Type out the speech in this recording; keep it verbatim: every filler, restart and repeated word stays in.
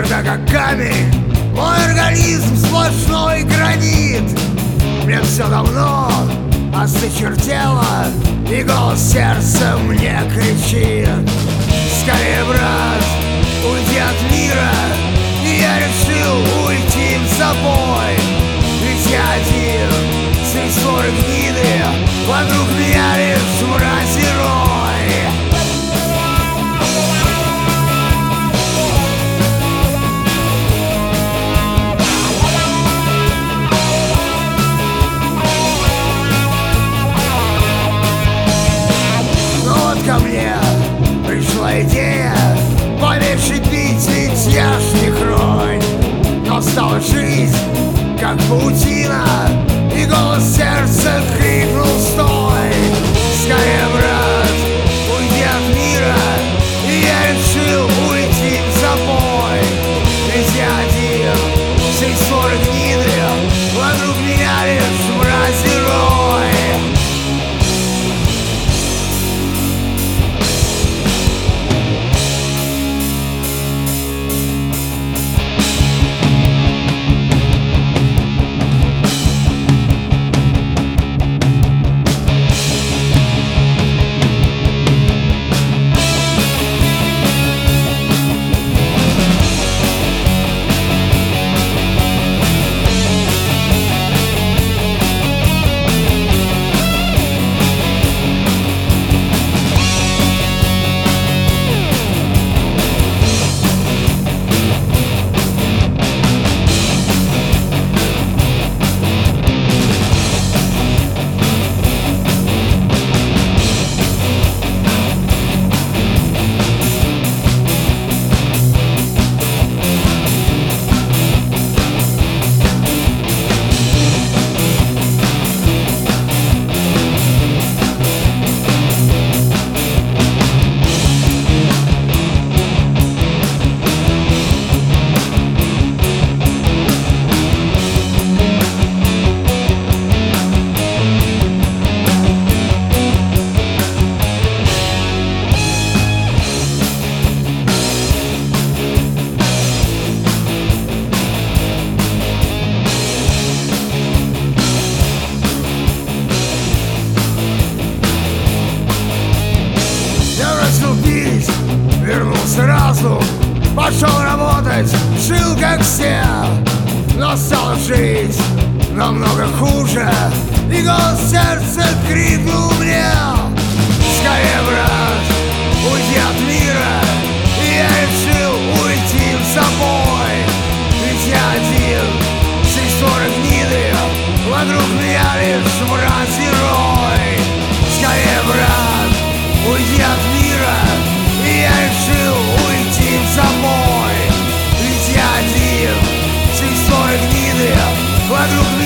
Тверда как камень, мой организм сплошной гранит. Мне все давно осточертело, и голос сердца мне кричит: скорее, брат, уйди от мира. И я решил уйти с собой, ведь я один среди своры гниды, вокруг меня лишь мразь и рой. Но вот ко мне пришла идея поменьше пить, ведь я ж не хронь. Но стала жизнь, как паутина, и голос сердца крикнул: стой! Скорее, брат, уйди от мира. И я решил уйти в запой, ведь я один среди своры гниды, вокруг меня лишь мразь и рой. Вернулся разум, пошел работать, жил как все. Но стала жизнь намного хуже, и голос сердца крикнул мне: скорее, брат, уйди от мира. И я решил уйти в собой, ведь я один среди своры гниды, вокруг меня лишь мразь и рой. Скорее, брат, уйди от мира. И я решил уйти в запой, ведь я один среди своры гниды, вокруг